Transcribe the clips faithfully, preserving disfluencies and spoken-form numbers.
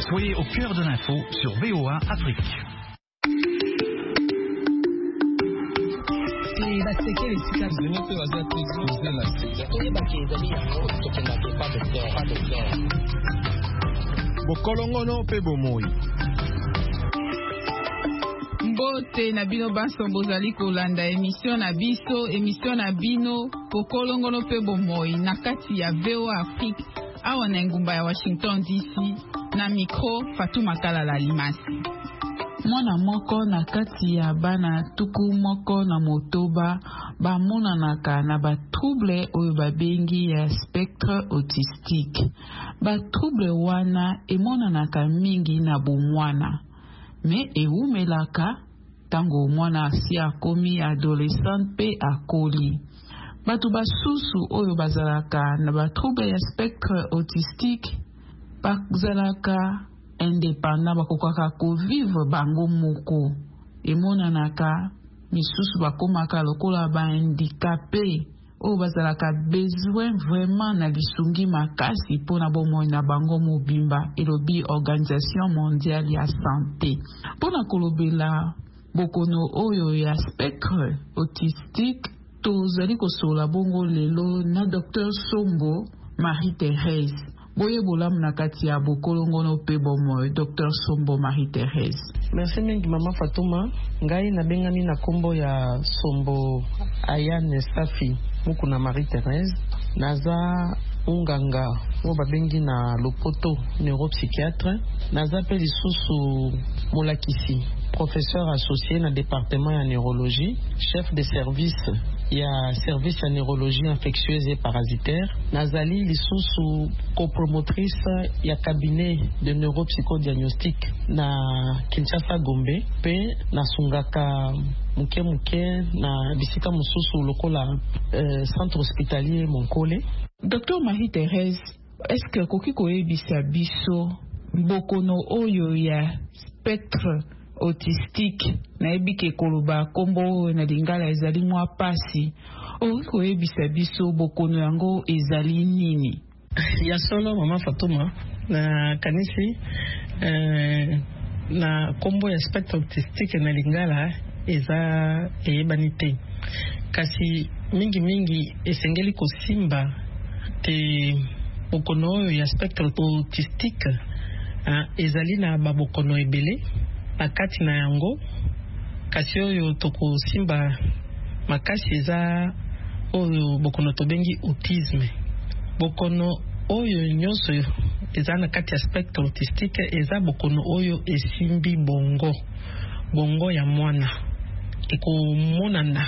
Soyez au cœur de l'info sur V O A Afrique. Bokolongono pe bomoi. Mbote na bino baso bozali kolanda émission na biso émission na bino Bokolongono pe bomoi na kati ya V O A Afrique awa na ngumba ya Washington D C na micro Fatou Makala Limasi. Mwana moko na kati ya bana tuku moko na motoba bamonanaka na ba trouble oyo babengi ya spectre autistique. Ba trouble wana emonanaka mingi na bomwana. Me ewumelaka tango mwana asi akomi adolescent pe akoli. Batu basusu oyo bazalaka na ba trouble ya spectre autistique bazalaka indépendant bakokaka kovivre bango moko. Emonanaka misusu bakomaka lokola ba handicapé oyo bazalaka besoin vraiment na lisungi makasi mpona bomoi na bango mobimba, elobi Organisation Mondiale ya Santé. Mpona kolobela bokono oyo ya spectre autistique tozali kosola bongo lelo na Docteur Sombo Marie-Thérèse. Boye bolam na kati ya bokolongono pe bomoi. Docteur Sombo Marie-Thérèse. Merci mingi mama Fatuma. Ngai na bengani na kombo ya Sombo Ayane Safi muku na Marie-Thérèse. Naza unganga wo babengi na lopoto neuropsychiatre. Naza pe lisusu molakisi professeur associé na département ya neurologie, chef de service ya service ya neurologie infectieuse et parasitaire. Nazali lisusu copromotrice ya cabinet de neuropsychodiagnostic na Kinshasa Gombe, pe nasungaka muke muke na bisika mususu lokola euh, centre hospitalier Monkole. Docteur Marie-Thérèse, est-ce que koki koyebisa biso bokono oyo ya spectre autistique na ebike koloba kombo na lingala ezali mwa pasi okoki koyebisa biso bokono yango ezali nini? Ya solo mama Fatuma na kanisi eh, na kombo ya spectre autistique na lingala eza eyebani te, kasi mingi mingi esengeli kosimba te bokono oyo ya spectre autistique ah, ezali na babokono ebele na kati na yango, kasi oyo tokosimba makasi eza oyo bokono tobengi autisme. Bokono oyo nyonso eza na kati ya spectre autistique eza bokono oyo esimbi bongo bongo ya mwana ekomonana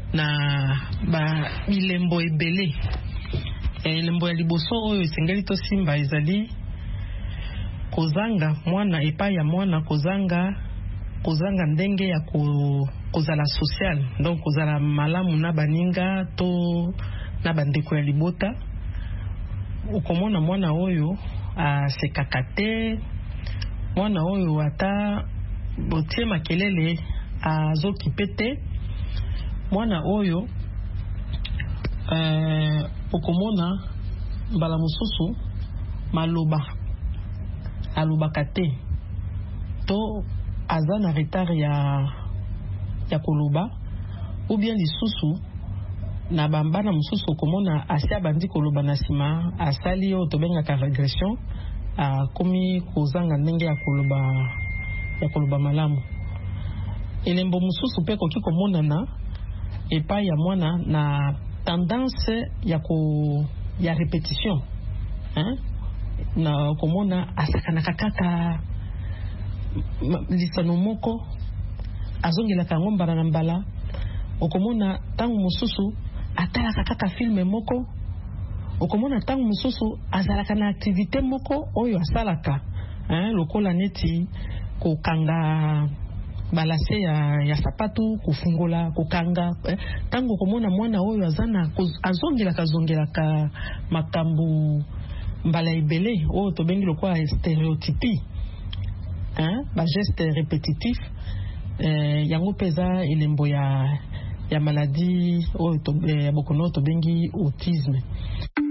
na ba bilembo ebele. Elembo ya liboso oyo esengeli tosimba ezali kozanga mwana epai ya mwana, kozanga kozanga ndenge ya ko, kozala social, donc kozala malamu na baninga to na bandeko ya libota. Ukomona mwana oyo asekaka te, mwana oyo ata botie makelele azokipe te, mwana oyo uh, ukomona mbala mususu maloba alobaka te to aza na retard ya ya koloba, ou bien lisusu na bambana mususu komona asia bandi koloba na sima asali o tobengaka regression a komi kozanga ndenge ya koloba ya koloba malamu. Elembo mususu pe koki komona na epai ya mwana na tendance ya ko ya répétition, hein, na komona asakanaka kaka lisano moko azongelaka yango mbala na mbala. Okomona tangu mususu atalaka kaka filme moko, okomona tangu mususu azalaka na activité moko oyo asalaka, hein, lokola neti kokanga balase ya, ya sapatu, kufungola, kukanga, eh, tangu komona mwana oyo azana azongelaka zongelaka makambu mbala ibele oyo tobengi lokwa stéréotypie, hein, ba geste répétitif, eh, yango peza elembo ya ya maladie oyo to, eh, bokono tobengi autisme.